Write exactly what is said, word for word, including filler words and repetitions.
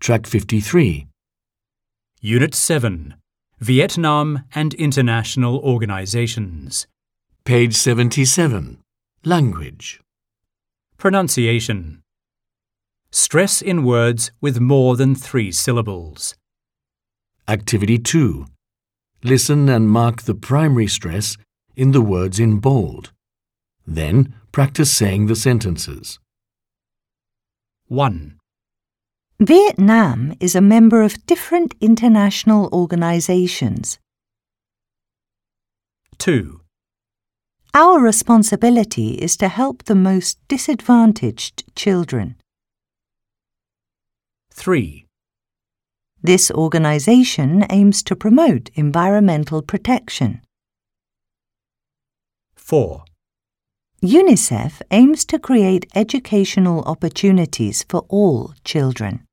Track fifty-three. Unit seven, Vietnam and International Organizations. Page seventy-seven. Language. Pronunciation. Stress in words with more than three syllables. Activity two. Listen and mark the primary stress in the words in bold. Then practice saying the sentences. one. Vietnam is a member of different international organizations. two. Our responsibility is to help the most disadvantaged children. three. This organization aims to promote environmental protection. four. UNICEF aims to create educational opportunities for all children.